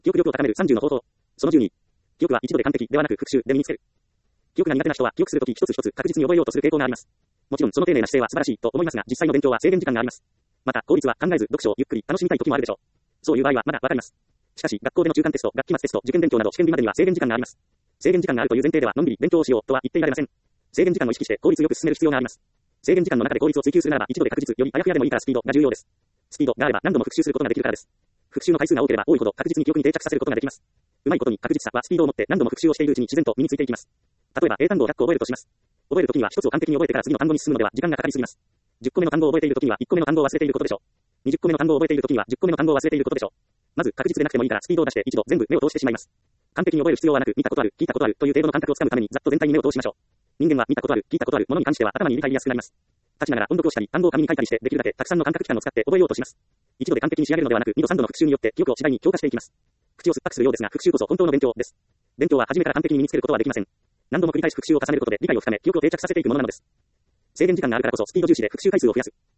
記憶力を高める30の方法。その12。記憶は一度で完璧ではなく復習で身につける。記憶が苦手な人は記憶するとき一つ一つ確実に覚えようとする傾向があります。もちろんその丁寧な姿勢は素晴らしいと思いますが、実際の勉強は制限時間があります。また、効率は考えず読書をゆっくり楽しみたい時もあるでしょう。そういう場合はまだわかります。しかし、学校での中間テスト、学期末テスト、受験勉強など試験日までには制限時間があります。制限時間があるという前提ではのんびり勉強をしようとは言っていられません。制限時間を意識して効率よく進める必要があります。制限時間の中で効率を追求するならば一度で確実よりあやふやでもいいからスピードが重要です。スピードがあれば何度も復習することができるからです。復習の回数が多ければ多いほど確実に記憶に定着させることができます。うまいことに確実さはスピードを持って何度も復習をしているうちに自然と身についていきます。例えば英単語を100個覚えるとします。覚えるときには一つを完璧に覚えてから次の単語に進むのでは時間がかかりすぎます。10個目の単語を覚えているときには1個目の単語を忘れていることでしょう。20個目の単語を覚えているときには10個目の単語を忘れていることでしょう。まず確実でなくてもいいからスピードを出して一度全部目を通してしまいます。完璧に覚える必要はなく見たことある、聞いたことあるという程度の感覚をつかむためにざっと全体に目を通しましょう。人間は見たことある、聞いたことあるものに関しては頭に入れ入りやすくなります。立ちながら音読をしたり、単語を紙に書いたりしてできるだけたくさんの感覚器官を使って覚えようとします。一度で完璧に仕上げるのではなく2度3度の復習によって記憶を次第に強化していきます。口を酸っぱくするようですが復習こそ本当の勉強です。勉強は初めから完璧に身につけることはできません。何度も繰り返し復習を重ねることで理解を深め記憶を定着させていくものなのです。制限時間があるからこそスピード重視で復習回数を増やす。